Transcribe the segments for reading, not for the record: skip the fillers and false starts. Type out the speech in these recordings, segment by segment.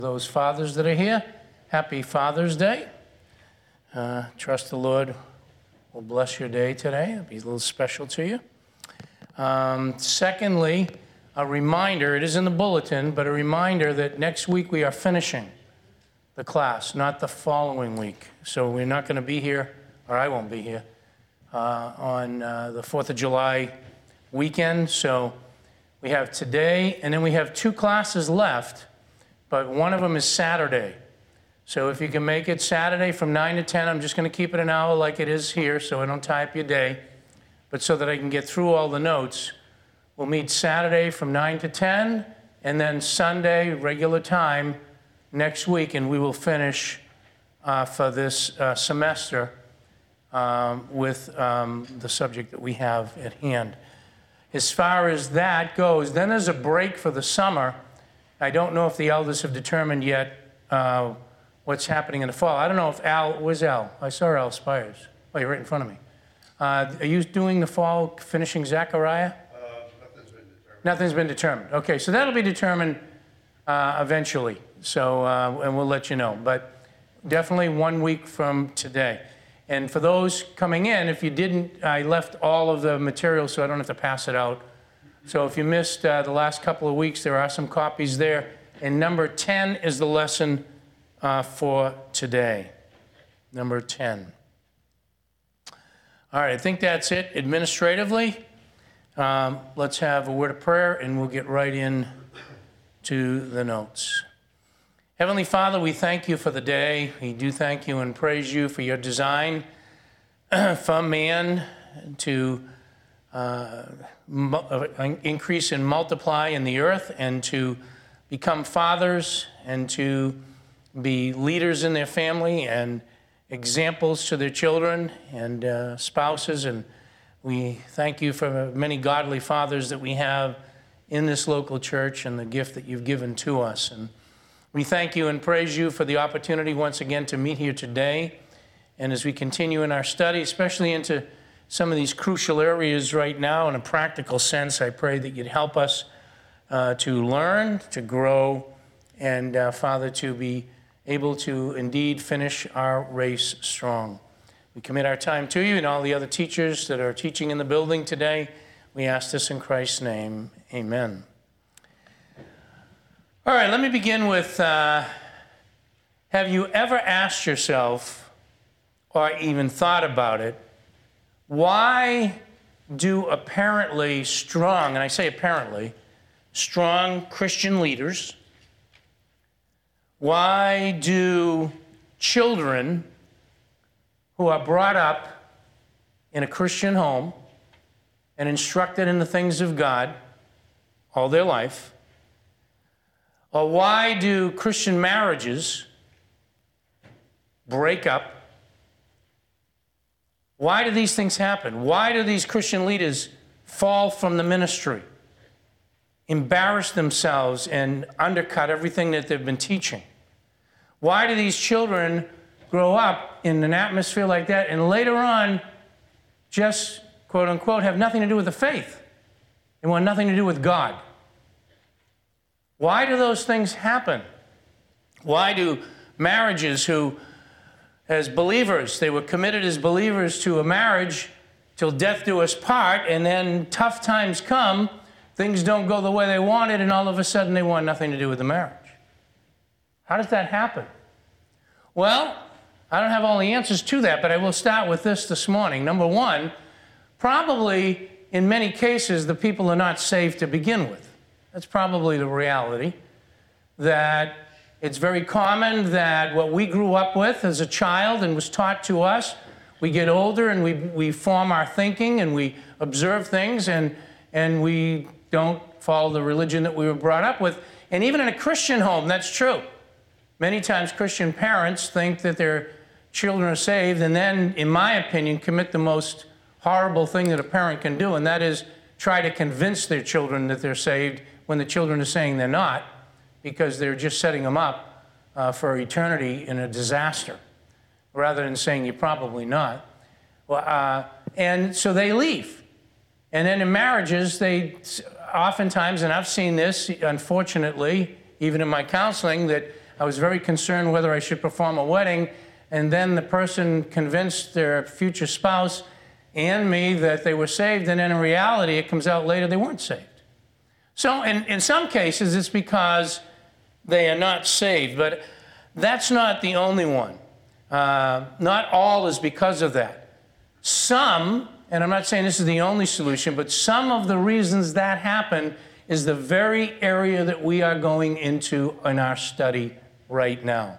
Those fathers that are here, happy Father's Day. Trust the Lord will bless your day today. It'll be a little special to you. Secondly, a reminder, it is in the bulletin, but a reminder that next week we are finishing the class, not the following week. So we're not going to be here, or I won't be here, on the 4th of July weekend. So we have today, and then we have 2 classes left, but one of them is Saturday. So if you can make it Saturday from 9 to 10, I'm just going to keep it an hour like it is here so I don't tie up your day. But so that I can get through all the notes, we'll meet Saturday from 9 to 10, and then Sunday, regular time, next week, and we will finish for this semester with the subject that we have at hand. As far as that goes, then there's a break for the summer. I don't know if the elders have determined yet what's happening in the fall. I don't know if Al, where's Al? I saw Al Spires. Oh, you're right in front of me. Are you doing the fall, finishing Zechariah? Nothing's been determined. Nothing's been determined. Okay, so that'll be determined eventually. So, and we'll let you know. But definitely 1 week from today. And for those coming in, if you didn't, I left all of the material so I don't have to pass it out. So if you missed the last couple of weeks, there are some copies there. And number 10 is the lesson for today. Number 10. All right, I think that's it administratively. Let's have a word of prayer, and we'll get right in to the notes. Heavenly Father, we thank you for the day. We do thank you and praise you for your design for man to increase and multiply in the earth and to become fathers and to be leaders in their family and examples to their children and spouses. And we thank you for many godly fathers that we have in this local church and the gift that you've given to us. And we thank you and praise you for the opportunity once again to meet here today. And as we continue in our study, especially into some of these crucial areas right now in a practical sense, I pray that you'd help us to learn, to grow, and Father, to be able to indeed finish our race strong. We commit our time to you and all the other teachers that are teaching in the building today. We ask this in Christ's name. Amen. All right, let me begin with, have you ever asked yourself, or even thought about it, why do apparently strong, and I say apparently, strong Christian leaders, why do children who are brought up in a Christian home and instructed in the things of God all their life, or why do Christian marriages break up? Why do these things happen? Why do these Christian leaders fall from the ministry, embarrass themselves, and undercut everything that they've been teaching? Why do these children grow up in an atmosphere like that and later on just, quote unquote, have nothing to do with the faith and want nothing to do with God? Why do those things happen? Why do marriages who, as believers, they were committed as believers to a marriage till death do us part, and then tough times come, things don't go the way they wanted, and all of a sudden they want nothing to do with the marriage? How does that happen? Well, I don't have all the answers to that, but I will start with this morning. Number one, probably in many cases the people are not saved to begin with. That's probably the reality, that it's very common that what we grew up with as a child and was taught to us, we get older and we form our thinking and we observe things and we don't follow the religion that we were brought up with. And even in a Christian home, that's true. Many times Christian parents think that their children are saved and then, in my opinion, commit the most horrible thing that a parent can do, and that is try to convince their children that they're saved when the children are saying they're not, because they're just setting them up for eternity in a disaster, rather than saying you're probably not. And so they leave. And then in marriages, they oftentimes, and I've seen this, unfortunately, even in my counseling, that I was very concerned whether I should perform a wedding, and then the person convinced their future spouse and me that they were saved, and then in reality, it comes out later they weren't saved. So in some cases, it's because they are not saved, but that's not the only one. Not all is because of that. Some, and I'm not saying this is the only solution, but some of the reasons that happen is the very area that we are going into in our study right now.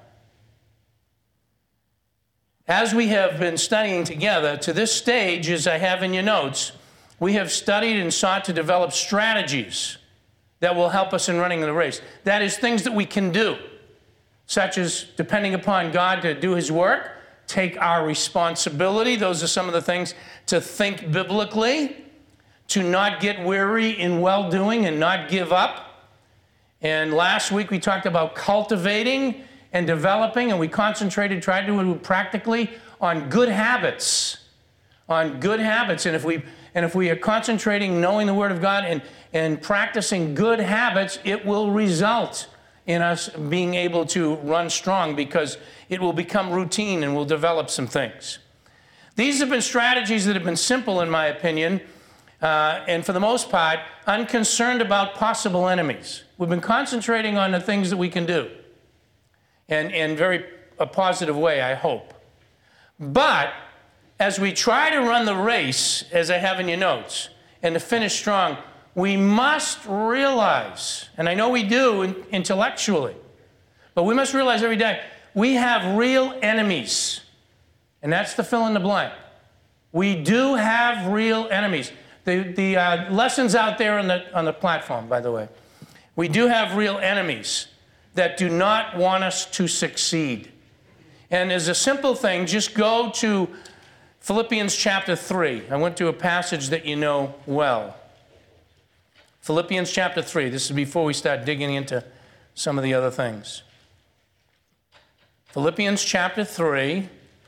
As we have been studying together, to this stage, as I have in your notes, we have studied and sought to develop strategies that will help us in running the race. That is, things that we can do, such as depending upon God to do His work, take our responsibility. Those are some of the things to think biblically, to not get weary in well-doing and not give up. And last week we talked about cultivating and developing, and we tried to do it practically on good habits. On good habits. And if we are concentrating, knowing the Word of God and practicing good habits, it will result in us being able to run strong, because it will become routine and we'll develop some things. These have been strategies that have been simple, in my opinion, and for the most part, unconcerned about possible enemies. We've been concentrating on the things that we can do, and in a positive way, I hope. But as we try to run the race, as I have in your notes, and to finish strong, we must realize, and I know we do intellectually, but we must realize every day, we have real enemies. And that's the fill in the blank. We do have real enemies. The lessons out there on the platform, by the way. We do have real enemies that do not want us to succeed. And as a simple thing, just go to Philippians chapter 3. I went to a passage that you know well. Philippians chapter 3. This is before we start digging into some of the other things. Philippians chapter 3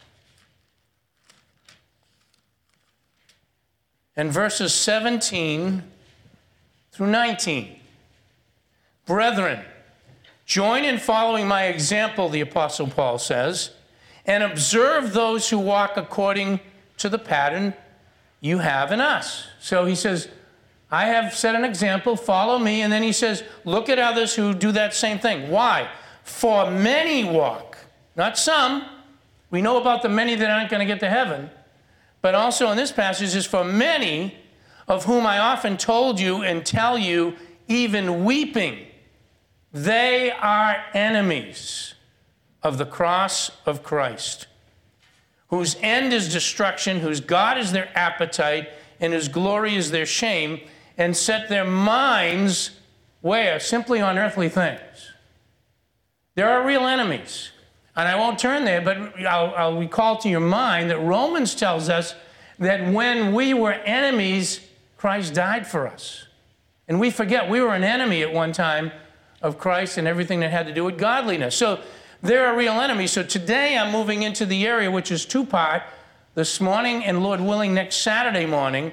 and verses 17 through 19. Brethren, join in following my example, the Apostle Paul says, and observe those who walk according to the pattern you have in us. So he says, I have set an example, follow me. And then he says, look at others who do that same thing. Why? For many walk, not some. We know about the many that aren't going to get to heaven. But also in this passage is for many, of whom I often told you and tell you, even weeping, they are enemies of the cross of Christ, whose end is destruction, whose God is their appetite, and whose glory is their shame, and set their minds where? Simply on earthly things. There are real enemies. And I won't turn there, but I'll recall to your mind that Romans tells us that when we were enemies, Christ died for us. And we forget we were an enemy at one time of Christ and everything that had to do with godliness. So there are real enemies. So today I'm moving into the area which is two-part. This morning and Lord willing next Saturday morning,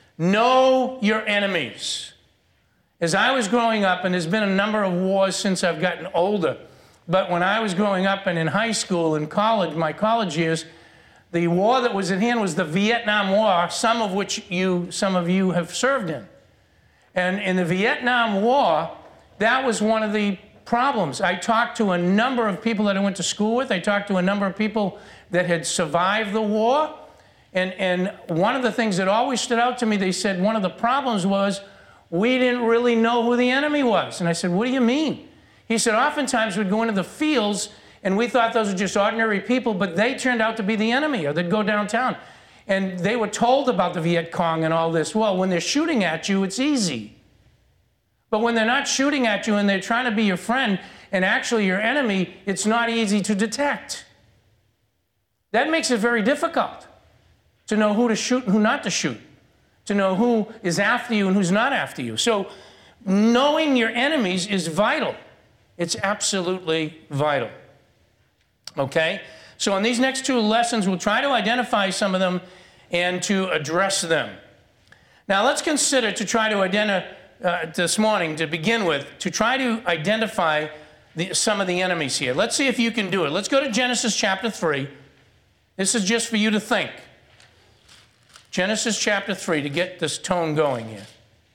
know your enemies. As I was growing up, and there's been a number of wars since I've gotten older, but when I was growing up and in high school and college, my college years, the war that was at hand was the Vietnam War, some of you have served in. And in the Vietnam War, that was one of the problems. I talked to a number of people that I went to school with. I talked to a number of people that had survived the war. And one of the things that always stood out to me, they said one of the problems was we didn't really know who the enemy was. And I said, what do you mean? He said, oftentimes we'd go into the fields and we thought those were just ordinary people, but they turned out to be the enemy, or they'd go downtown. And they were told about the Viet Cong and all this. Well, when they're shooting at you, it's easy. But when they're not shooting at you and they're trying to be your friend and actually your enemy, it's not easy to detect. That makes it very difficult to know who to shoot and who not to shoot, to know who is after you and who's not after you. So knowing your enemies is vital. It's absolutely vital. Okay? So in these next two lessons, we'll try to identify some of them and to address them. Now let's consider to try to identify, this morning to begin with, to try to identify some of the enemies here. Let's see if you can do it. Let's go to Genesis chapter 3. This is just for you to think. Genesis chapter 3, to get this tone going here.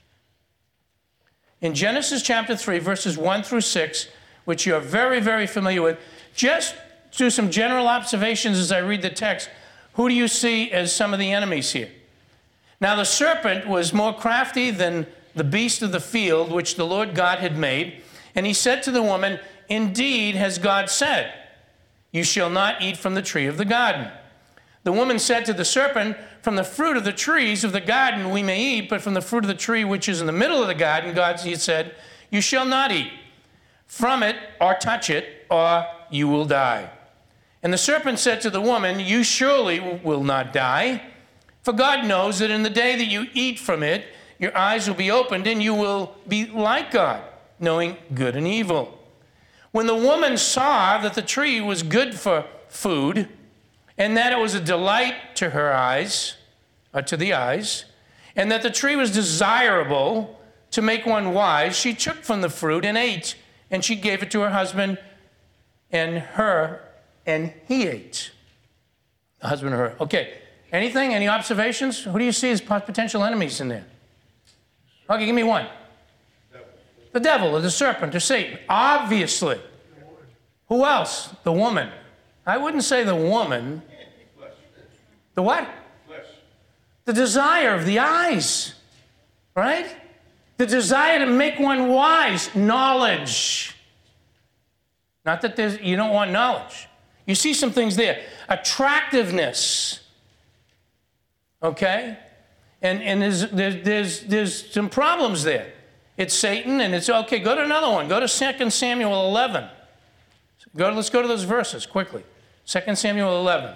In Genesis chapter 3, verses 1 through 6, which you're very, very familiar with, just do some general observations as I read the text. Who do you see as some of the enemies here? Now the serpent was more crafty than the beast of the field, which the Lord God had made. And he said to the woman, indeed has God said, you shall not eat from the tree of the garden. The woman said to the serpent, from the fruit of the trees of the garden we may eat, but from the fruit of the tree which is in the middle of the garden, God he said, you shall not eat from it or touch it, or you will die. And the serpent said to the woman, you surely will not die, for God knows that in the day that you eat from it, your eyes will be opened and you will be like God, knowing good and evil. When the woman saw that the tree was good for food, and that it was a delight to her eyes, or to the eyes, and that the tree was desirable to make one wise, she took from the fruit and ate, and she gave it to her husband and he ate. The husband and her. Okay, anything? Any observations? Who do you see as potential enemies in there? Okay, give me one. The devil or the serpent or Satan, obviously. Who else? The woman. I wouldn't say the woman. The what? Flesh. The desire of the eyes, right? The desire to make one wise, knowledge. Not that you don't want knowledge. You see some things there. Attractiveness, okay? And there's some problems there. It's Satan, and it's, okay, go to another one. Go to 2 Samuel 11. Let's go to those verses quickly. 2 Samuel 11.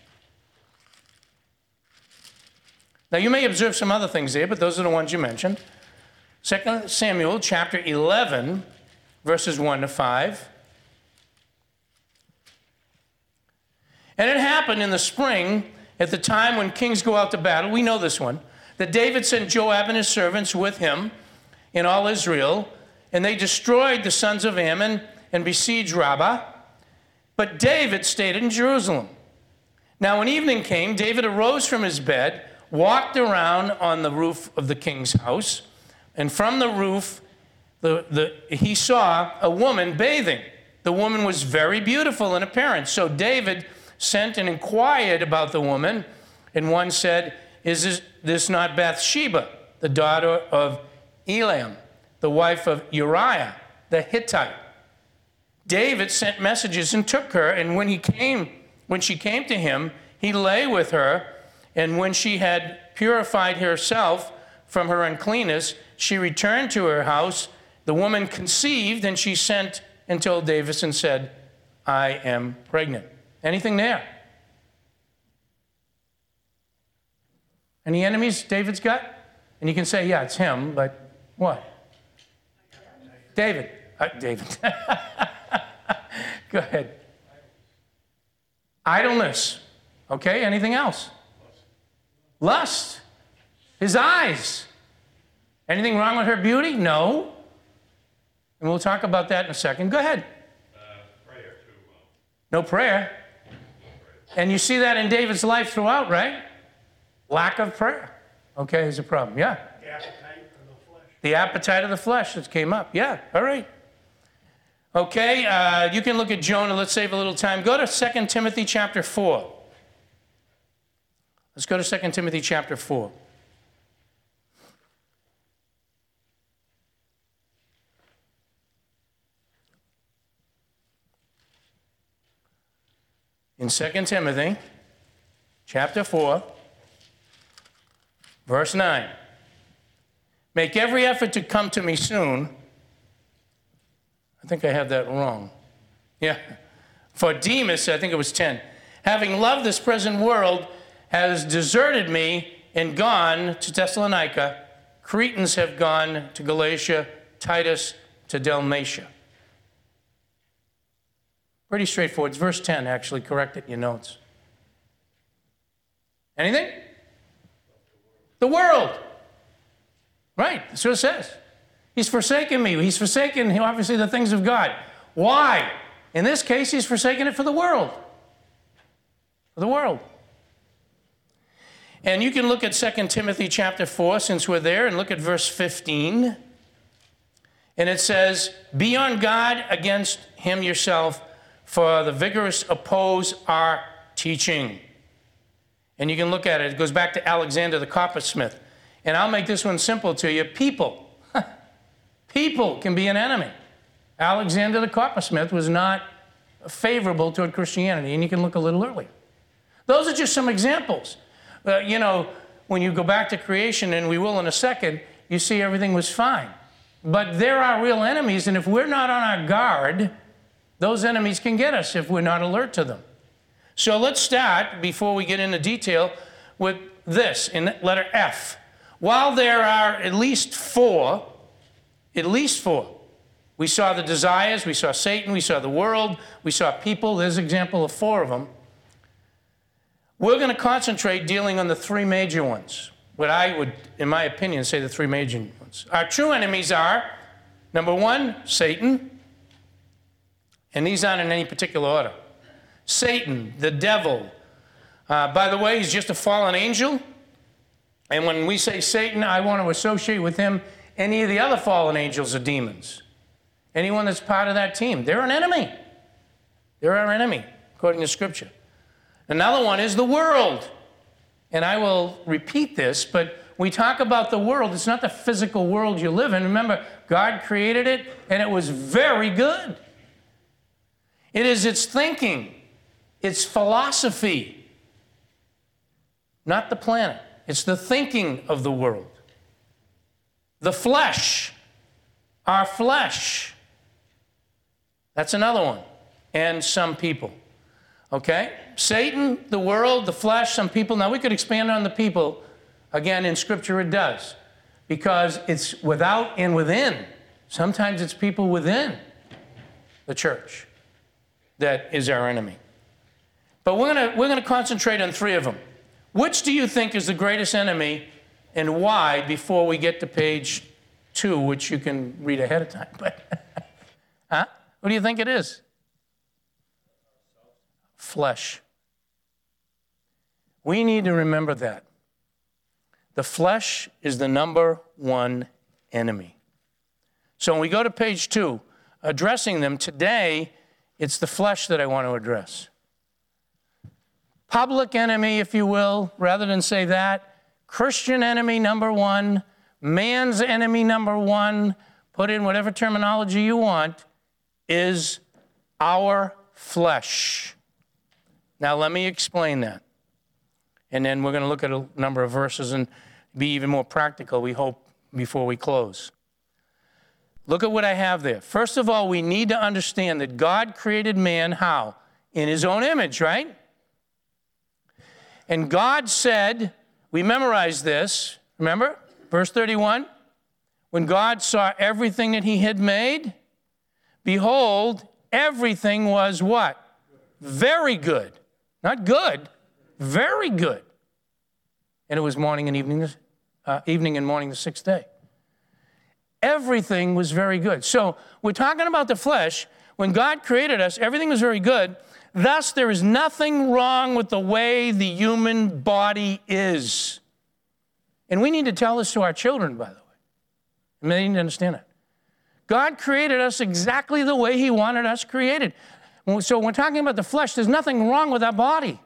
Now, you may observe some other things there, but those are the ones you mentioned. 2 Samuel chapter 11, verses 1 to 5. And it happened in the spring, at the time when kings go out to battle, we know this one, that David sent Joab and his servants with him in all Israel, and they destroyed the sons of Ammon and besieged Rabbah. But David stayed in Jerusalem. Now when evening came, David arose from his bed, walked around on the roof of the king's house, and from the roof he saw a woman bathing. The woman was very beautiful in appearance. So David sent and inquired about the woman, and one said, is this not Bathsheba, the daughter of Eliam, the wife of Uriah the Hittite? David sent messages and took her, and when she came to him, he lay with her, and when she had purified herself from her uncleanness, she returned to her house. The woman conceived, and she sent and told David and said, I am pregnant. Anything there? Any enemies David's got? And you can say, yeah, it's him, but what? David. David. Go ahead. Idleness. Okay, anything else? Lust. His eyes. Anything wrong with her beauty? No. And we'll talk about that in a second. Go ahead. Prayer too. No prayer. And you see that in David's life throughout, right? Lack of prayer. Okay, is a problem. Yeah. The appetite of the flesh. The appetite of the flesh that came up. Yeah, all right. Okay, you can look at Jonah. Let's save a little time. Go to 2 Timothy chapter 4. Let's go to 2 Timothy chapter 4. In 2 Timothy chapter 4, verse 9. Make every effort to come to me soon. I think I have that wrong. Yeah. For Demas, I think it was 10, having loved this present world, has deserted me and gone to Thessalonica. Cretans have gone to Galatia, Titus to Dalmatia. Pretty straightforward. It's verse 10, actually. Correct it in your notes. Anything? The world. Right. That's what it says. He's forsaken me. He's forsaken, obviously, the things of God. Why? In this case, he's forsaken it for the world. For the world. And you can look at 2 Timothy chapter 4, since we're there, and look at verse 15. And it says, be on guard against him yourself, for the vigorous oppose our teaching. And you can look at it. It goes back to Alexander the coppersmith. And I'll make this one simple to you. People. People can be an enemy. Alexander the coppersmith was not favorable toward Christianity, and you can look a little earlier. Those are just some examples. You know, when you go back to creation, and we will in a second, you see everything was fine. But there are real enemies, and if we're not on our guard, those enemies can get us if we're not alert to them. So let's start, before we get into detail, with this, in letter F. While there are at least four, we saw the desires, we saw Satan, we saw the world, we saw people. There's an example of 4 of them. We're going to concentrate dealing on the 3 major ones. What I would, in my opinion, say the 3 major ones. Our true enemies are, number 1, Satan. And these aren't in any particular order. Satan, the devil. By the way, he's just a fallen angel. And when we say Satan, I want to associate with him any of the other fallen angels or demons. Anyone that's part of that team. They're an enemy. They're our enemy, according to Scripture. Another one is the world. And I will repeat this, but we talk about the world. It's not the physical world you live in. Remember, God created it, and it was very good. It is its thinking, its philosophy, not the planet. It's the thinking of the world. The flesh, our flesh. That's another one. And some people. Okay? Satan, the world, the flesh, some people. Now, we could expand on the people. Again, in Scripture it does. Because it's without and within. Sometimes it's people within the church that is our enemy. But we're going to concentrate on 3 of them. Which do you think is the greatest enemy and why, before we get to page 2, which you can read ahead of time? But, huh? What do you think it is? Flesh. We need to remember that. The flesh is the number 1 enemy. So when we go to page 2, addressing them, today it's the flesh that I want to address. Public enemy, if you will, rather than say that. Christian enemy number 1. Man's enemy number 1. Put in whatever terminology you want, is our flesh. Now let me explain that. And then we're going to look at a number of verses and be even more practical, we hope, before we close. Look at what I have there. First of all, we need to understand that God created man how? In his own image, right? And God said, we memorized this, remember? Verse 31, when God saw everything that he had made, behold, everything was what? Very good. Not good, very good. And it was morning and evening and morning the 6th day. Everything was very good. So we're talking about the flesh. When God created us, everything was very good. Thus, there is nothing wrong with the way the human body is. And we need to tell this to our children, by the way. And they need to understand it. God created us exactly the way he wanted us created. So when we're talking about the flesh, there's nothing wrong with our body.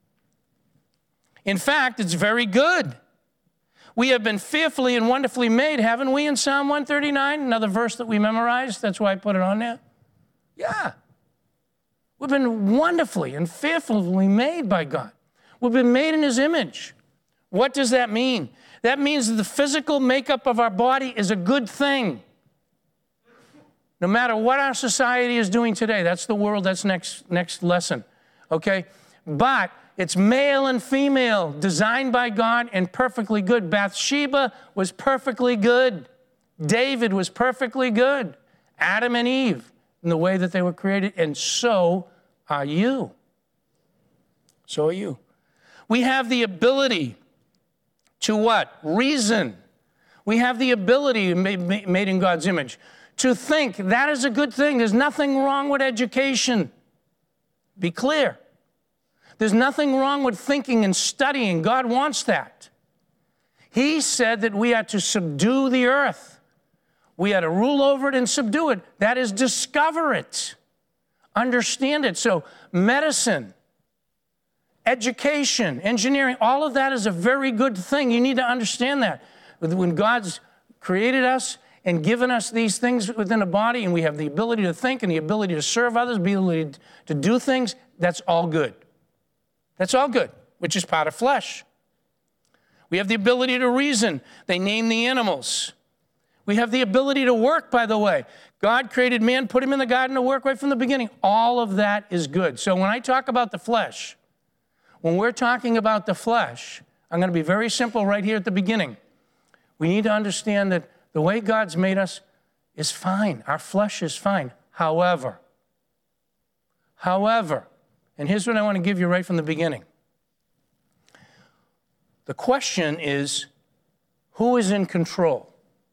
In fact, it's very good. We have been fearfully and wonderfully made, haven't we, in Psalm 139? Another verse that we memorized. That's why I put it on there. Yeah. We've been wonderfully and fearfully made by God. We've been made in his image. What does that mean? That means that the physical makeup of our body is a good thing. No matter what our society is doing today, that's the world, that's next lesson, okay? But it's male and female, designed by God and perfectly good. Bathsheba was perfectly good. David was perfectly good. Adam and Eve, in the way that they were created, and so are you. So are you. We have the ability to what? Reason. We have the ability, made in God's image, to think. That is a good thing. There's nothing wrong with education. Be clear. There's nothing wrong with thinking and studying. God wants that. He said that we are to subdue the earth. We are to rule over it and subdue it. That is, discover it. Understand it. So medicine, education, engineering, all of that is a very good thing. You need to understand that. When God's created us and given us these things within a body, and we have the ability to think and the ability to serve others, the ability to do things, that's all good. That's all good, which is part of flesh. We have the ability to reason. They name the animals. We have the ability to work, by the way. God created man, put him in the garden to work right from the beginning. All of that is good. So when I talk about the flesh, when we're talking about the flesh, I'm going to be very simple right here at the beginning. We need to understand that the way God's made us is fine. Our flesh is fine. However, and here's what I want to give you right from the beginning. The question is, who is in control?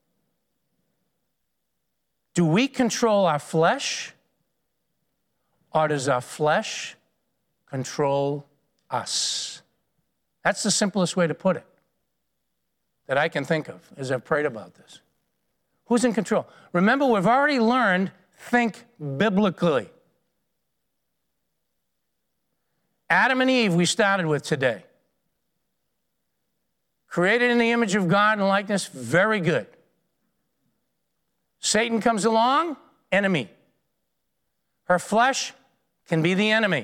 Do we control our flesh, or does our flesh control us? That's the simplest way to put it that I can think of as I've prayed about this. Who's in control? Remember, we've already learned, think biblically. Adam and Eve, we started with today. Created in the image of God and likeness, very good. Satan comes along, enemy. Her flesh can be the enemy.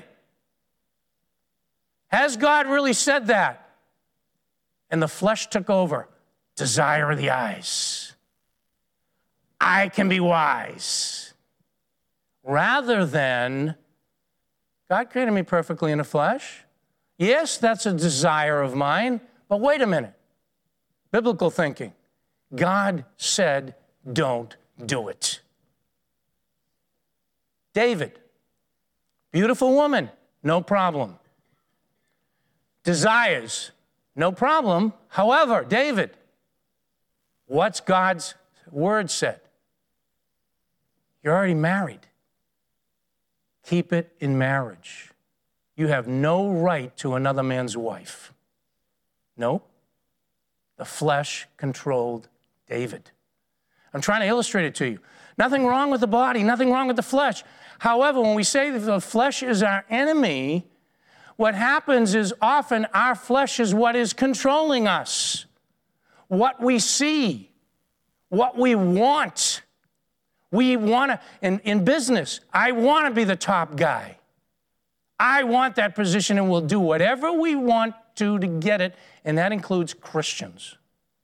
Has God really said that? And the flesh took over. Desire of the eyes. I can be wise. Rather than, God created me perfectly in the flesh. Yes, that's a desire of mine, but wait a minute. Biblical thinking. God said, don't do it. David, beautiful woman, no problem. Desires, no problem. However, David, what's God's word said? You're already married. Keep it in marriage. You have no right to another man's wife. No. The flesh controlled David. I'm trying to illustrate it to you. Nothing wrong with the body, nothing wrong with the flesh. However, when we say that the flesh is our enemy, what happens is often our flesh is what is controlling us. What we see, what we want. We want to, in business, I want to be the top guy. I want that position, and we'll do whatever we want to get it, and that includes Christians.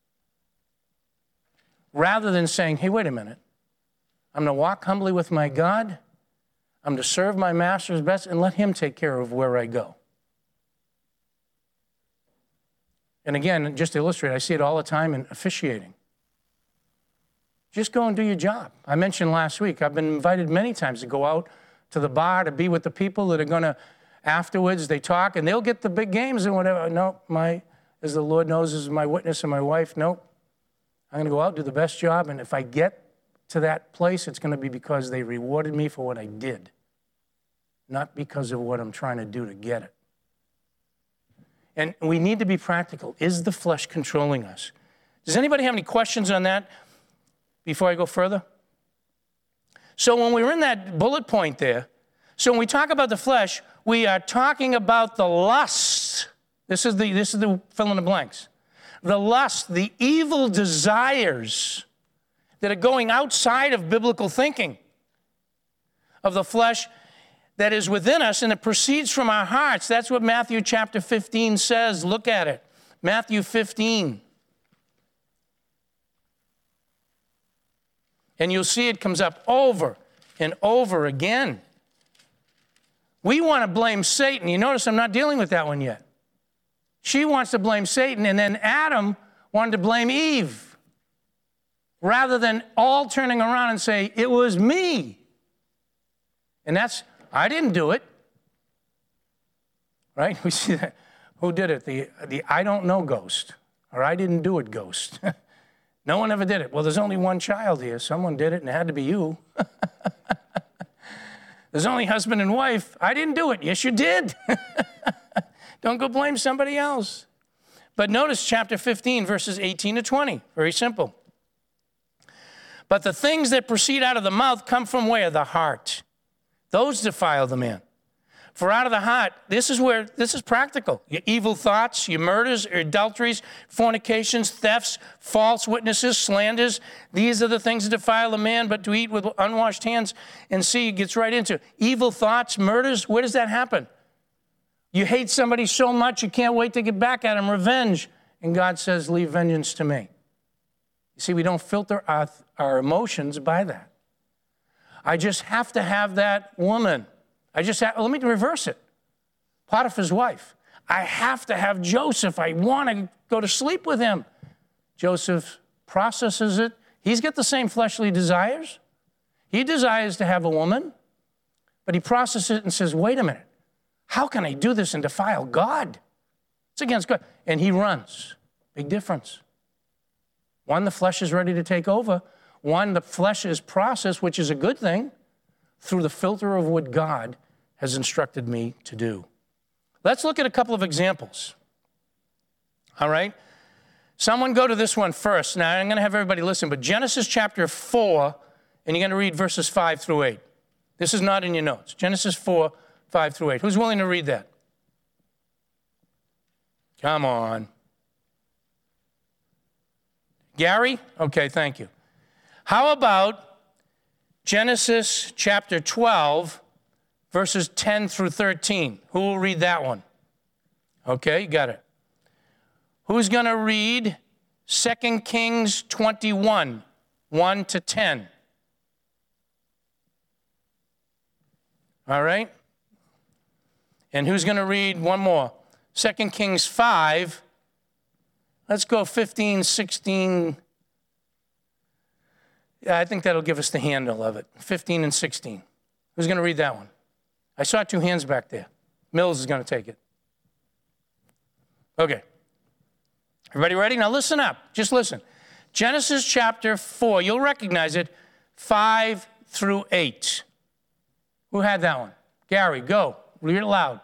Rather than saying, hey, wait a minute, I'm going to walk humbly with my God, I'm to serve my master's best, and let him take care of where I go. And again, just to illustrate, I see it all the time in officiating. Just go and do your job. I mentioned last week, I've been invited many times to go out to the bar to be with the people that are going to, afterwards, they talk, and they'll get the big games and whatever. No, as the Lord knows, as my witness and my wife, no. I'm going to go out, do the best job, and if I get to that place, it's going to be because they rewarded me for what I did, not because of what I'm trying to do to get it. And we need to be practical. Is the flesh controlling us? Does anybody have any questions on that before I go further? So when we're in that bullet point there, so when we talk about the flesh, we are talking about the lust. This is the fill in the blanks. The lust, the evil desires that are going outside of biblical thinking of the flesh that is within us, and it proceeds from our hearts. That's what Matthew chapter 15 says. Look at it. Matthew 15. And you'll see it comes up over and over again. We want to blame Satan. You notice I'm not dealing with that one yet. She wants to blame Satan, and then Adam wanted to blame Eve, rather than all turning around and say, it was me. And that's, I didn't do it. Right? We see that. Who did it? The I don't know ghost, or I didn't do it ghost. No one ever did it. Well, there's only one child here. Someone did it, and it had to be you. There's only husband and wife. I didn't do it. Yes, you did. Don't go blame somebody else. But notice chapter 15, verses 18 to 20. Very simple. But the things that proceed out of the mouth come from where? The heart. Those defile the man. For out of the heart, this is practical. Your evil thoughts, your murders, your adulteries, fornications, thefts, false witnesses, slanders. These are the things that defile a man, but to eat with unwashed hands and see, it gets right into evil thoughts, murders. Where does that happen? You hate somebody so much you can't wait to get back at them, revenge. And God says, leave vengeance to me. You see, we don't filter our emotions by that. I just have to have that woman. Let me reverse it. Potiphar's wife. I have to have Joseph. I want to go to sleep with him. Joseph processes it. He's got the same fleshly desires. He desires to have a woman, but he processes it and says, wait a minute. How can I do this and defile God? It's against God. And he runs. Big difference. One, the flesh is ready to take over. One, the flesh is processed, which is a good thing, through the filter of what God has instructed me to do. Let's look at a couple of examples. All right? Someone go to this one first. Now, I'm going to have everybody listen, but Genesis chapter 4, and you're going to read verses 5 through 8. This is not in your notes. Genesis 4, 5 through 8. Who's willing to read that? Come on. Gary? Okay, thank you. How about Genesis chapter 12, verses 10 through 13? Who will read that one? Okay, you got it. Who's going to read 2 Kings 21, 1 to 10? All right. And who's going to read one more? 2 Kings 5. Let's go 15, 16. Yeah, I think that'll give us the handle of it. 15 and 16. Who's going to read that one? I saw two hands back there. Mills is going to take it. Okay. Everybody ready? Now listen up. Just listen. Genesis chapter 4. You'll recognize it. 5 through 8. Who had that one? Gary, go. Read it loud.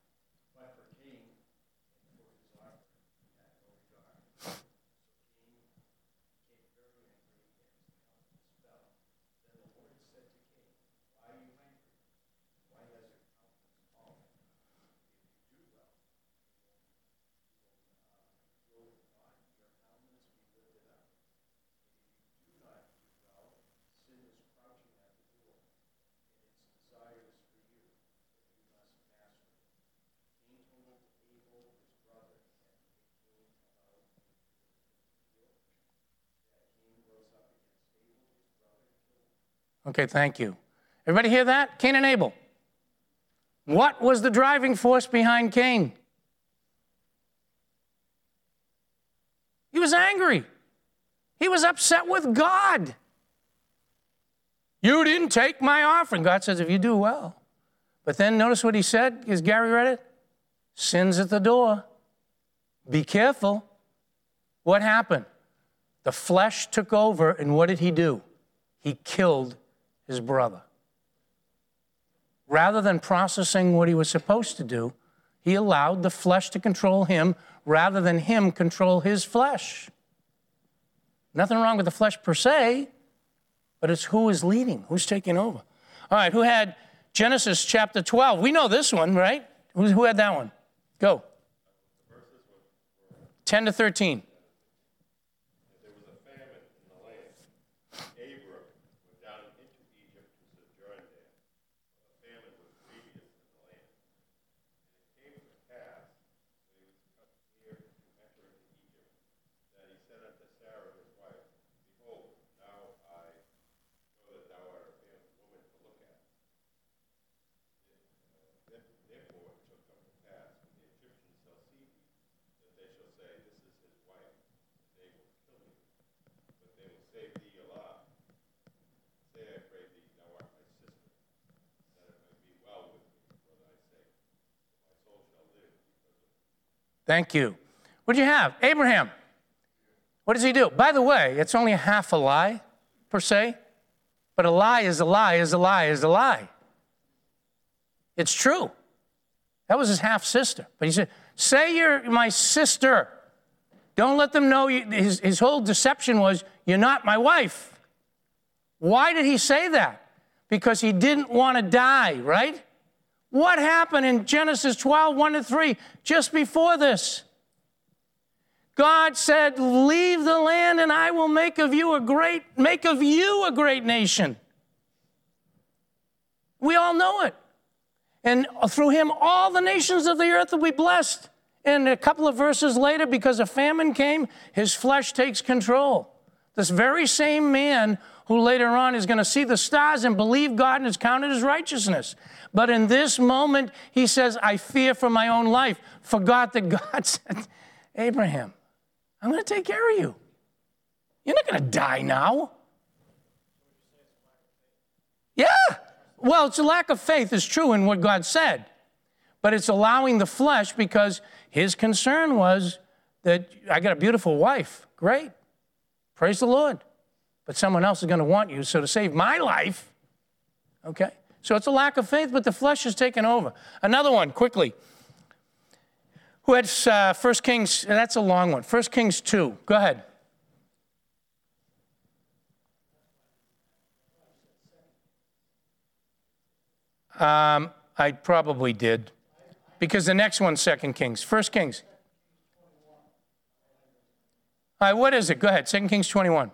Okay, thank you. Everybody hear that? Cain and Abel. What was the driving force behind Cain? He was angry. He was upset with God. You didn't take my offering. God says, if you do, well. But then notice what he said, as Gary read it. Sin's at the door. Be careful. What happened? The flesh took over, and what did he do? He killed his brother. Rather than processing what he was supposed to do, he allowed the flesh to control him rather than him control his flesh. Nothing wrong with the flesh per se, but it's who is leading, who's taking over. All right, who had Genesis chapter 12? We know this one, right? Who had that one? Go. 10 to 13. Thank you. What did you have? Abraham. What does he do? By the way, it's only half a lie, per se. But a lie is a lie is a lie is a lie. It's true. That was his half-sister. But he said, say you're my sister. Don't let them know. His whole deception was, you're not my wife. Why did he say that? Because he didn't want to die, right? What happened in Genesis 12, 1-3, just before this? God said, leave the land and I will make of you a great nation. We all know it. And through him, all the nations of the earth will be blessed. And a couple of verses later, because a famine came, his flesh takes control. This very same man who later on is going to see the stars and believe God and is counted as righteousness. But in this moment, he says, I fear for my own life. Forgot that God said, Abraham, I'm going to take care of you. You're not going to die now. Yeah. Well, it's a lack of faith is true in what God said. But it's allowing the flesh because his concern was that I got a beautiful wife. Great. Praise the Lord. But someone else is going to want you. So to save my life, okay. So it's a lack of faith, but the flesh is taken over. Another one, quickly. Who had 1 Kings, that's a long one. 1 Kings 2. Go ahead. I probably did. Because the next one's 2 Kings. 1 Kings. All right, what is it? Go ahead. 2 Kings 21.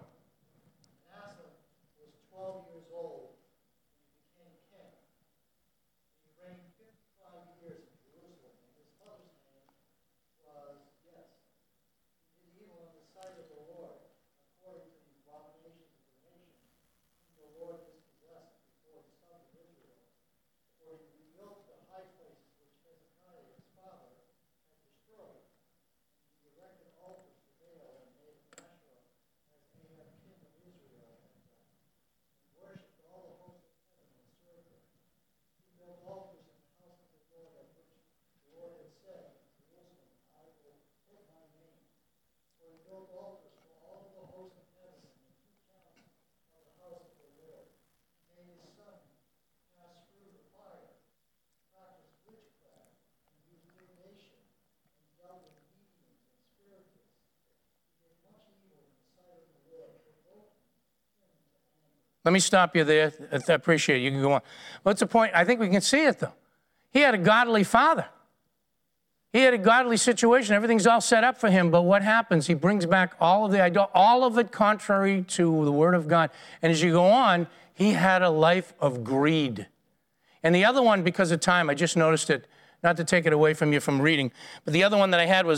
Let me stop you there. I appreciate it. You can go on. What's the point? I think we can see it, though. He had a godly father. He had a godly situation. Everything's all set up for him. But what happens? He brings back all of it contrary to the Word of God. And as you go on, he had a life of greed. And the other one, because of time, I just noticed it, not to take it away from you from reading, but the other one that I had was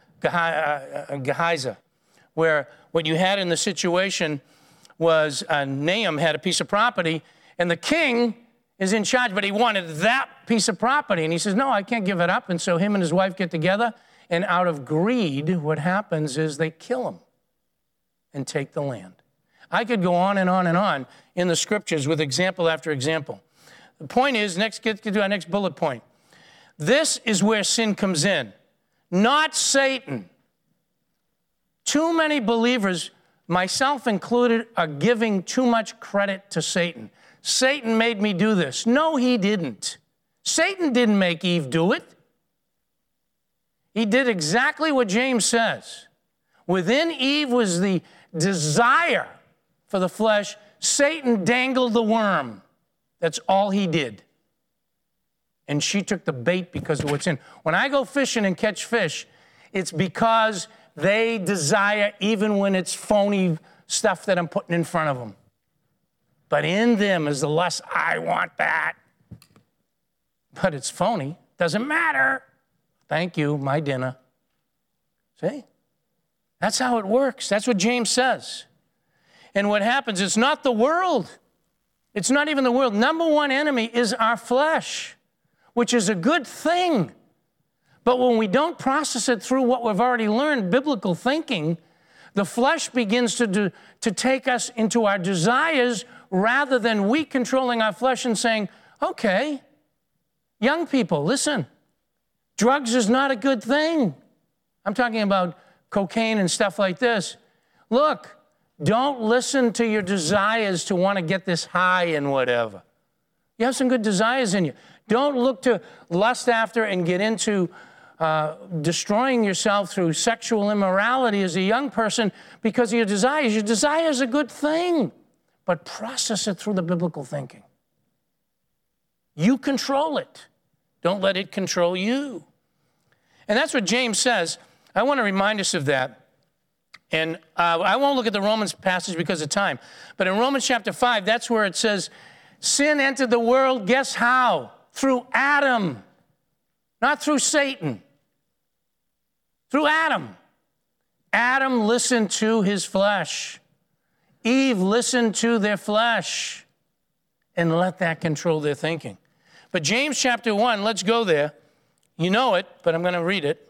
Gehazi, where what you had in the situation was Nahum had a piece of property, and the king is in charge, but he wanted that piece of property. And he says, no, I can't give it up. And so him and his wife get together, and out of greed, what happens is they kill him and take the land. I could go on and on and on in the scriptures with example after example. The point is, get to our next bullet point. This is where sin comes in, not Satan. Too many believers, myself included, are giving too much credit to Satan. Satan made me do this. No, he didn't. Satan didn't make Eve do it. He did exactly what James says. Within Eve was the desire for the flesh. Satan dangled the worm. That's all he did. And she took the bait because of what's in. When I go fishing and catch fish, it's because they desire, even when it's phony stuff that I'm putting in front of them. But in them is the lust, I want that. But it's phony. Doesn't matter. Thank you, my dinner. See? That's how it works. That's what James says. And what happens, it's not the world. It's not even the world. Number one enemy is our flesh, which is a good thing. But when we don't process it through what we've already learned, biblical thinking, the flesh begins to take us into our desires rather than we controlling our flesh and saying, okay, young people, listen, drugs is not a good thing. I'm talking about cocaine and stuff like this. Look, don't listen to your desires to want to get this high and whatever. You have some good desires in you. Don't look to lust after and get into destroying yourself through sexual immorality as a young person because of your desires. Your desire is a good thing, but process it through the biblical thinking. You control it. Don't let it control you. And that's what James says. I want to remind us of that. And I won't look at the Romans passage because of time. But in Romans chapter 5, that's where it says, sin entered the world, guess how? Through Adam, not through Satan. Through Adam. Adam listened to his flesh. Eve listened to their flesh and let that control their thinking. But James chapter 1, let's go there. You know it, but I'm going to read it.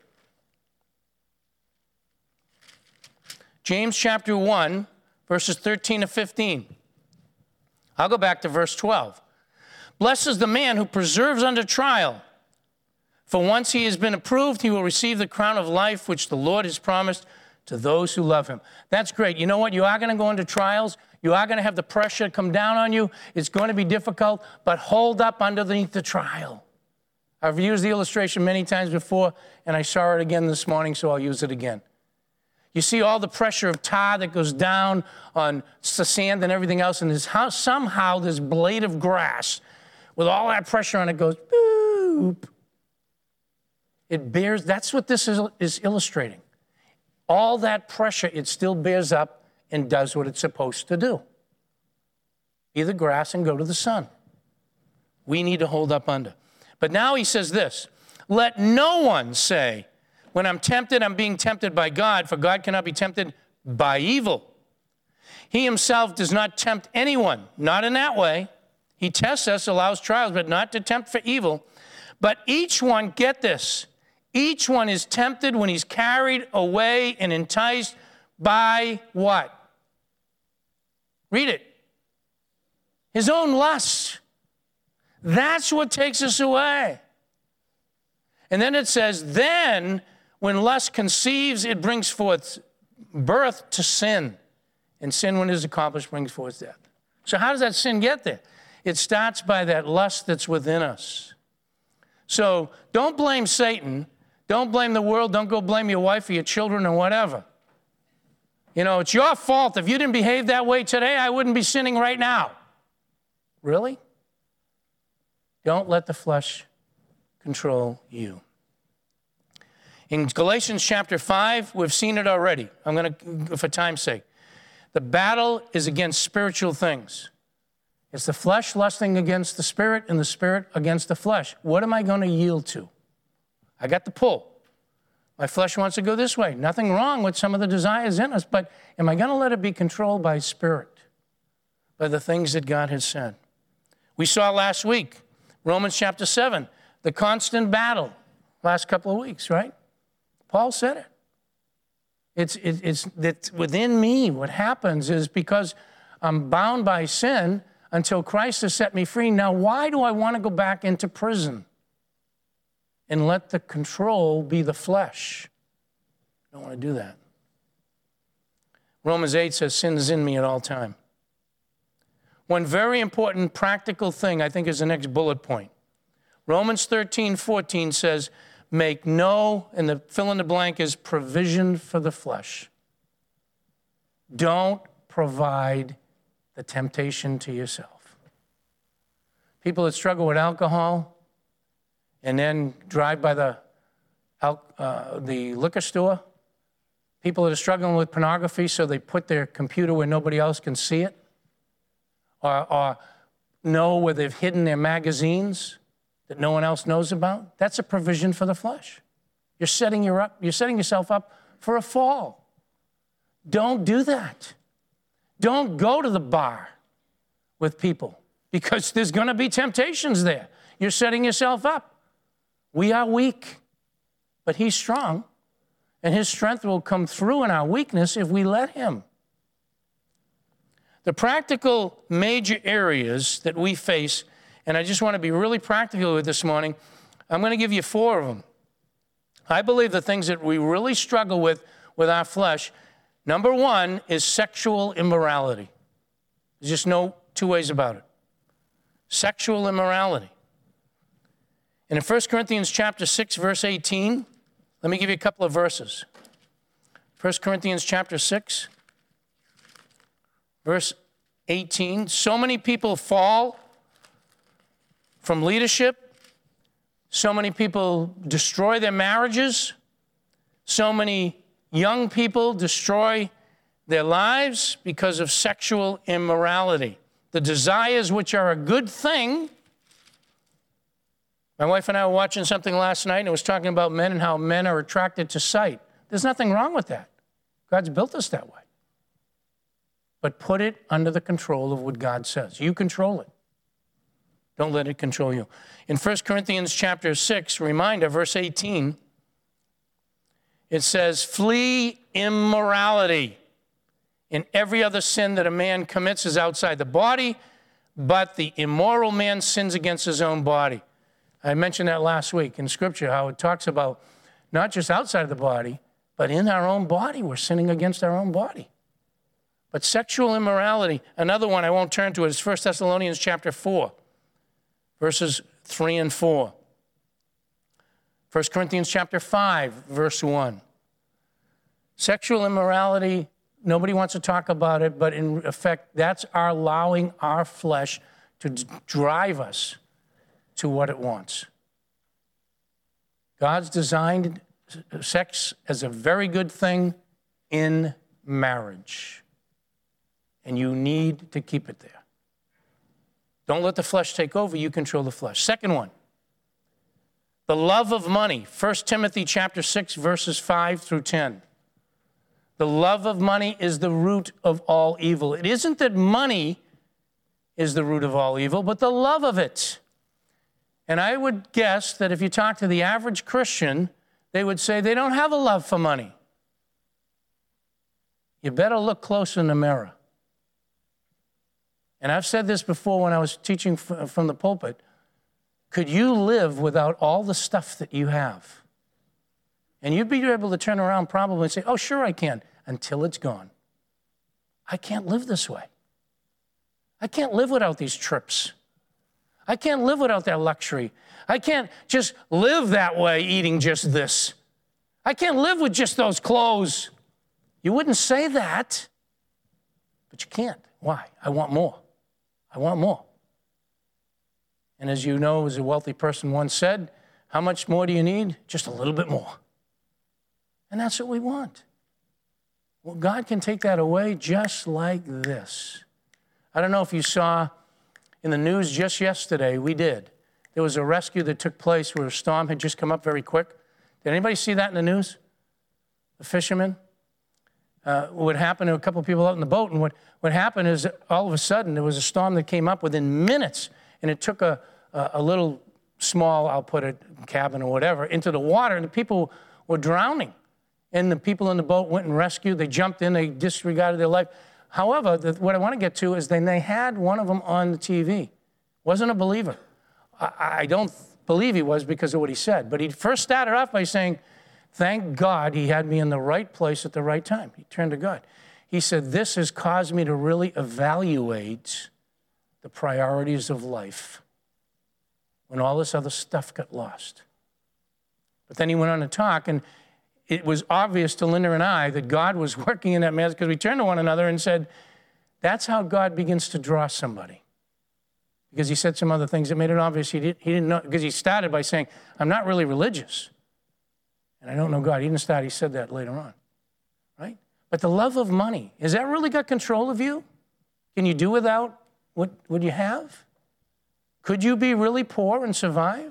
James chapter 1, verses 13 to 15. I'll go back to verse 12. Blessed is the man who perseveres under trial. For once he has been approved, he will receive the crown of life which the Lord has promised to those who love him. That's great. You know what? You are going to go into trials. You are going to have the pressure come down on you. It's going to be difficult, but hold up underneath the trial. I've used the illustration many times before, and I saw it again this morning, so I'll use it again. You see all the pressure of tar that goes down on the sand and everything else, and somehow this blade of grass, with all that pressure on it, goes boop. It bears, that's what this is illustrating. All that pressure, it still bears up and does what it's supposed to do. Be the grass and go to the sun. We need to hold up under. But now he says this, let no one say, when I'm tempted, I'm being tempted by God, for God cannot be tempted by evil. He himself does not tempt anyone, not in that way. He tests us, allows trials, but not to tempt for evil. But each one, get this, each one is tempted when he's carried away and enticed by what? Read it. His own lust. That's what takes us away. And then it says, then when lust conceives, it brings forth birth to sin. And sin, when it is accomplished, brings forth death. So how does that sin get there? It starts by that lust that's within us. So don't blame Satan. Don't blame the world. Don't go blame your wife or your children or whatever. You know, it's your fault. If you didn't behave that way today, I wouldn't be sinning right now. Really? Don't let the flesh control you. In Galatians chapter 5, we've seen it already. I'm going to, for time's sake. The battle is against spiritual things. It's the flesh lusting against the spirit and the spirit against the flesh. What am I going to yield to? I got the pull. My flesh wants to go this way. Nothing wrong with some of the desires in us, but am I going to let it be controlled by spirit, by the things that God has said? We saw last week, Romans chapter 7, the constant battle, last couple of weeks, right? Paul said it. It's within me. What happens is because I'm bound by sin until Christ has set me free. Now, why do I want to go back into prison and let the control be the flesh? I don't want to do that. Romans 8 says, sin is in me at all time. One very important practical thing, I think, is the next bullet point. Romans 13:14 says, make no, and the fill in the blank is provision for the flesh. Don't provide the temptation to yourself. People that struggle with alcohol and then drive by the liquor store. People that are struggling with pornography, so they put their computer where nobody else can see it. Or know where they've hidden their magazines that no one else knows about. That's a provision for the flesh. You're setting yourself up for a fall. Don't do that. Don't go to the bar with people because there's going to be temptations there. You're setting yourself up. We are weak, but he's strong, and his strength will come through in our weakness if we let him. The practical major areas that we face, and I just want to be really practical with this morning, I'm going to give you 4 of them. I believe the things that we really struggle with our flesh, Number one is sexual immorality. There's just no two ways about it. Sexual immorality. And in 1 Corinthians chapter 6, verse 18, let me give you a couple of verses. 1 Corinthians chapter 6, verse 18. So many people fall from leadership. So many people destroy their marriages. So many young people destroy their lives because of sexual immorality. The desires which are a good thing. My wife and I were watching something last night, and it was talking about men and how men are attracted to sight. There's nothing wrong with that. God's built us that way. But put it under the control of what God says. You control it. Don't let it control you. In 1 Corinthians chapter 6, reminder, verse 18, it says, flee immorality. And every other sin that a man commits is outside the body, but the immoral man sins against his own body. I mentioned that last week in Scripture, how it talks about not just outside of the body, but in our own body. We're sinning against our own body. But sexual immorality, another one I won't turn to, is 1 Thessalonians chapter 4, verses 3 and 4. 1 Corinthians chapter 5, verse 1. Sexual immorality, nobody wants to talk about it, but in effect, that's our allowing our flesh to drive us to what it wants. God's designed sex as a very good thing in marriage. And you need to keep it there. Don't let the flesh take over. You control the flesh. Second one, the love of money. 1 Timothy chapter 6, verses 5 through 10. The love of money is the root of all evil. It isn't that money is the root of all evil, but the love of it. And I would guess that if you talk to the average Christian, they would say they don't have a love for money. You better look close in the mirror. And I've said this before when I was teaching from the pulpit. Could you live without all the stuff that you have? And you'd be able to turn around probably and say, oh, sure I can, until it's gone. I can't live this way. I can't live without these trips. I can't live without that luxury. I can't just live that way eating just this. I can't live with just those clothes. You wouldn't say that, but you can't. Why? I want more. I want more. And as you know, as a wealthy person once said, how much more do you need? Just a little bit more. And that's what we want. Well, God can take that away just like this. I don't know if you saw in the news just yesterday, we did. There was a rescue that took place where a storm had just come up very quick. Did anybody see that in the news? The fishermen? What happened to a couple of people out in the boat, and what happened is all of a sudden there was a storm that came up within minutes, and it took a little small, I'll put it, cabin or whatever, into the water, and the people were drowning. And the people in the boat went and rescued. They jumped in. They disregarded their life. However, what I want to get to is then they had one of them on the TV. Wasn't a believer. I don't believe he was because of what he said. But he first started off by saying, thank God he had me in the right place at the right time. He turned to God. He said, this has caused me to really evaluate the priorities of life when all this other stuff got lost. But then he went on to talk, and it was obvious to Linda and I that God was working in that man, because we turned to one another and said, that's how God begins to draw somebody. Because he said some other things that made it obvious he didn't know, because he started by saying, I'm not really religious, and I don't know God. He didn't start, he said that later on, right? But the love of money, has that really got control of you? Can you do without what you have? Could you be really poor and survive?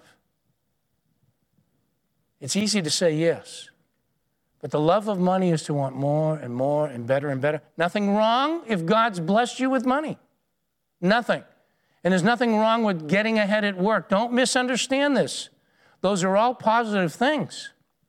It's easy to say yes. But the love of money is to want more and more and better and better. Nothing wrong if God's blessed you with money. Nothing. And there's nothing wrong with getting ahead at work. Don't misunderstand this. Those are all positive things.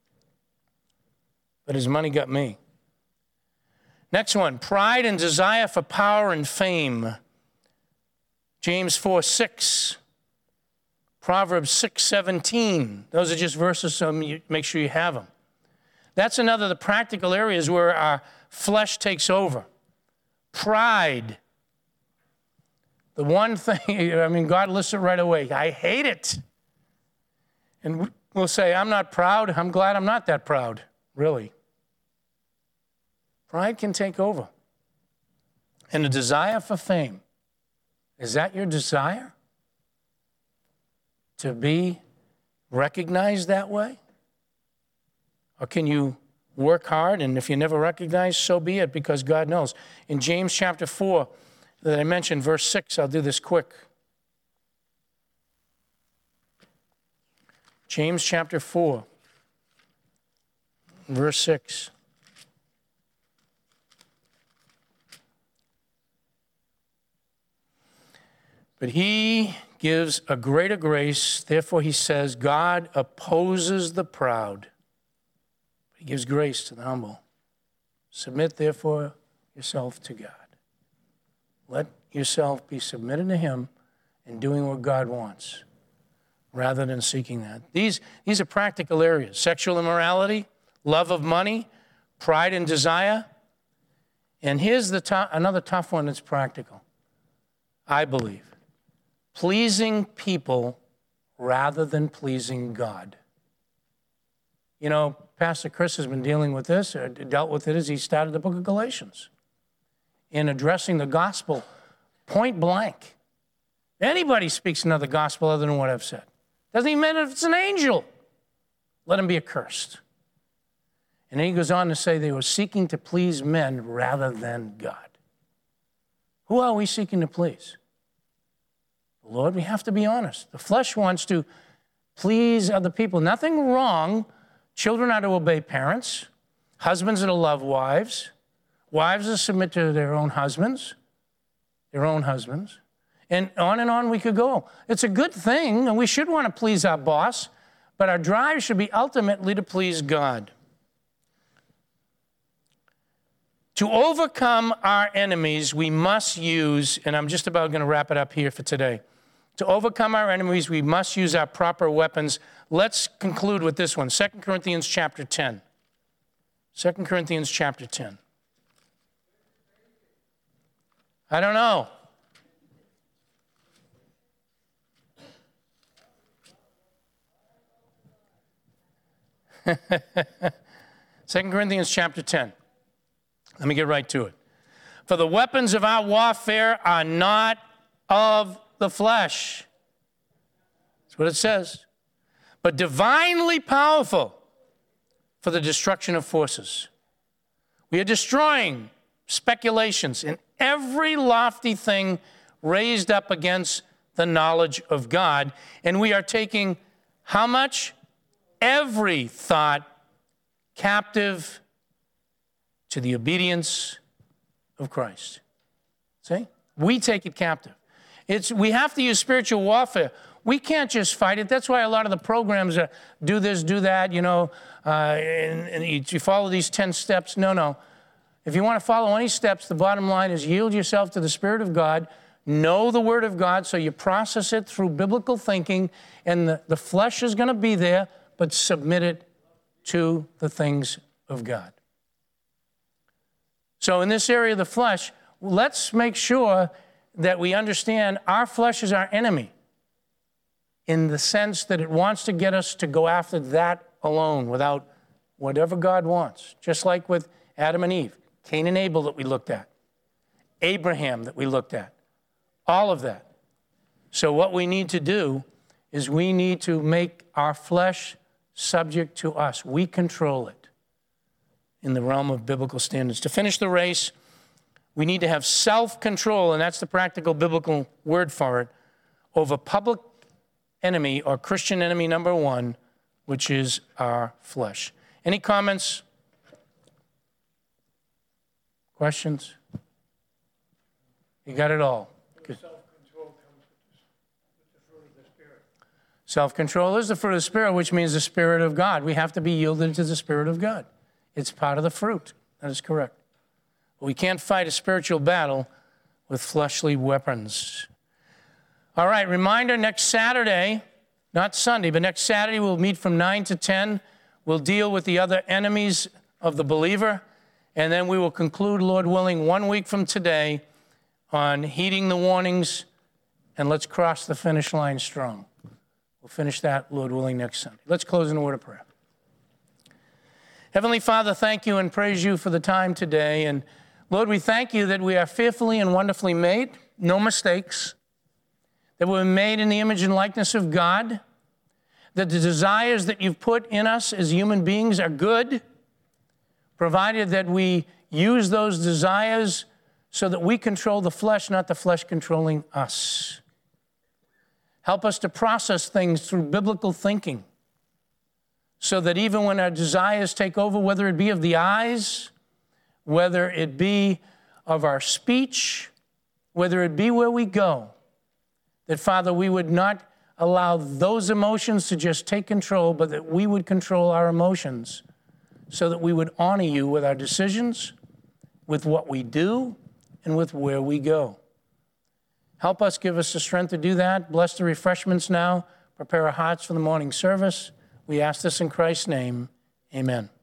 But his money got me. Next one, pride and desire for power and fame. James 4:6. Proverbs 6:17. Those are just verses, so make sure you have them. That's another of the practical areas where our flesh takes over. Pride. The one thing, God lists it right away. I hate it. And we'll say, I'm not proud. I'm glad I'm not that proud, really. Pride can take over. And a desire for fame. Is that your desire? To be recognized that way? Or can you work hard, and if you're never recognized, so be it, because God knows. In James chapter 4, that I mentioned, verse 6, I'll do this quick. James chapter 4, verse 6. But he gives a greater grace, therefore he says, God opposes the proud. He gives grace to the humble. Submit, therefore, yourself to God. Let yourself be submitted to him and doing what God wants, rather than seeking that. These are practical areas. Sexual immorality, love of money, pride and desire. And here's another tough one that's practical, I believe. Pleasing people rather than pleasing God. You know, Pastor Chris has been dealing with this, or dealt with it as he started the book of Galatians, in addressing the gospel point blank. Anybody speaks another gospel other than what I've said. Doesn't even matter if it's an angel. Let him be accursed. And then he goes on to say they were seeking to please men rather than God. Who are we seeking to please? Lord, we have to be honest. The flesh wants to please other people. Nothing wrong. Children are to obey parents. Husbands are to love wives. Wives are to submit to their own husbands. And on we could go. It's a good thing, and we should want to please our boss, but our drive should be ultimately to please God. To overcome our enemies, we must use, and I'm just about going to wrap it up here for today. To overcome our enemies, we must use our proper weapons. Let's conclude with this one, 2 Corinthians chapter 10. 2 Corinthians chapter 10. I don't know. Second Corinthians chapter 10. Let me get right to it. For the weapons of our warfare are not of the flesh. That's what it says. But divinely powerful for the destruction of forces. We are destroying speculations and every lofty thing raised up against the knowledge of God. And we are taking how much? Every thought captive to the obedience of Christ. See? We take it captive. We have to use spiritual warfare. We can't just fight it. That's why a lot of the programs are do this, do that, and you follow these 10 steps. No. If you want to follow any steps, the bottom line is yield yourself to the Spirit of God, know the Word of God so you process it through biblical thinking, and the flesh is going to be there, but submit it to the things of God. So in this area of the flesh, let's make sure that we understand our flesh is our enemy in the sense that it wants to get us to go after that alone without whatever God wants. Just like with Adam and Eve, Cain and Abel that we looked at, Abraham that we looked at, all of that. So what we need to do is we need to make our flesh subject to us. We control it in the realm of biblical standards. To finish the race, we need to have self-control, and that's the practical biblical word for it, over public enemy or Christian enemy number one, which is our flesh. Any comments? Questions? You got it all. Good. Self-control comes with the fruit of the Spirit. Self-control is the fruit of the Spirit, which means the Spirit of God. We have to be yielded to the Spirit of God. It's part of the fruit. That is correct. But we can't fight a spiritual battle with fleshly weapons. All right, reminder, next Saturday, not Sunday, but next Saturday we'll meet from 9 to 10. We'll deal with the other enemies of the believer. And then we will conclude, Lord willing, 1 week from today on heeding the warnings, and let's cross the finish line strong. We'll finish that, Lord willing, next Sunday. Let's close in a word of prayer. Heavenly Father, thank you and praise you for the time today. And Lord, we thank you that we are fearfully and wonderfully made, no mistakes, that we're made in the image and likeness of God, that the desires that you've put in us as human beings are good, provided that we use those desires so that we control the flesh, not the flesh controlling us. Help us to process things through biblical thinking so that even when our desires take over, whether it be of the eyes, whether it be of our speech, whether it be where we go, that, Father, we would not allow those emotions to just take control, but that we would control our emotions so that we would honor you with our decisions, with what we do, and with where we go. Help us, give us the strength to do that. Bless the refreshments now. Prepare our hearts for the morning service. We ask this in Christ's name. Amen.